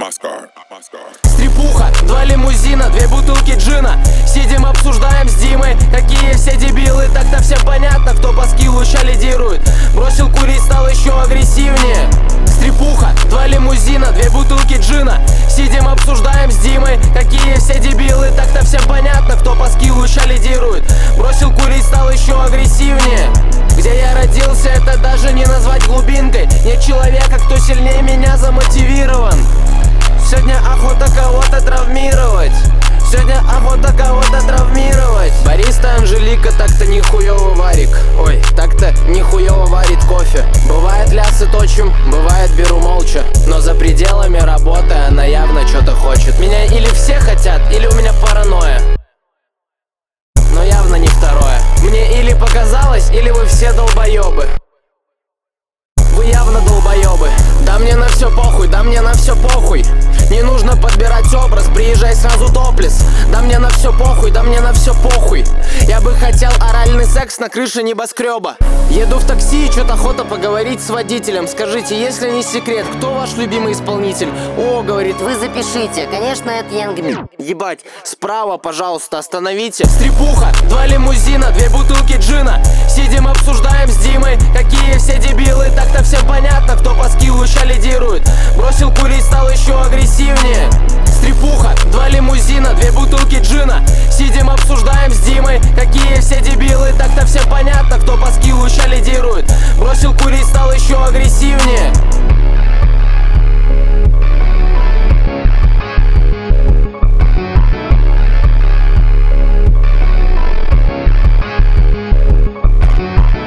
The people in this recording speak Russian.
Стрипуха, 2 лимузина, 2 бутылки джина. Сидим, обсуждаем с Димой, какие все дебилы. Так-то всем понятно, кто по скиллу ща лидирует. Бросил курить, стал еще агрессивнее. Стрипуха, 2 лимузина, 2 бутылки джина. Сидим, обсуждаем с Димой, какие все дебилы. Так-то всем понятно, кто по скиллу ща лидирует. Бросил курить, стал еще агрессивнее. Где я родился, это даже не назвать глубинкой. Нет человека, кто сильнее меня замотивирован. Сегодня охота кого-то травмировать. Сегодня охота кого-то травмировать. Бариста Анжелика так-то нихуёво варик. Ой, так-то нихуёво варит кофе. Бывает лясы точим, бывает беру молча. Но за пределами работы она явно что-то хочет. Меня или все хотят, или у меня паранойя. Но явно не второе. Мне или показалось, или вы все долбоёбы. Вы явно долбоёбы. Да мне на все похуй, да мне на все похуй. Не нужно подбирать образ, приезжай сразу топлес. Да мне на все похуй, да мне на все похуй. Я бы хотел оральный секс на крыше небоскреба. Еду в такси и что-то охота поговорить с водителем. Скажите, если не секрет, кто ваш любимый исполнитель? О, говорит, вы запишите, конечно, это Янгми. Ебать, справа, пожалуйста, остановите. Стрипуха, 2 лимузина, 2 бутылки джина. Сидим, обсуждаем с Димой, какие все дебилы. Так-то всем понятно, кто по скиллу ща лидирует. Бросил курить, стал еще агрессивнее. Стрипуха, 2 лимузина, 2 бутылки джина. Сидим, обсуждаем с Димой, какие все дебилы. Так-то всем понятно, кто по скиллу ща лидирует.